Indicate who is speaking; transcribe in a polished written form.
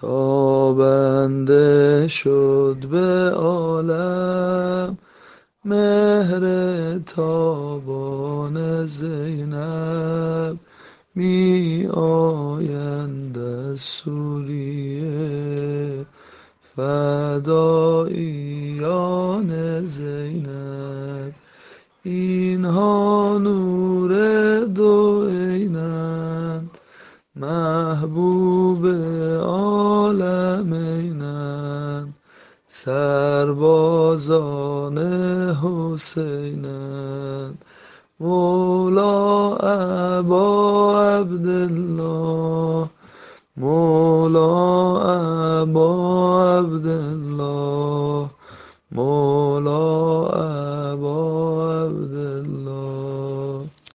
Speaker 1: تابنده شد به عالم مهر تابان زینب. می آیند از سوریه فداییان زینب. اینها نور دو عینند، محبوب عالمینند، سربازان حسینند. مولا ابا عبدالله، مولا ابا عبدالله، مولا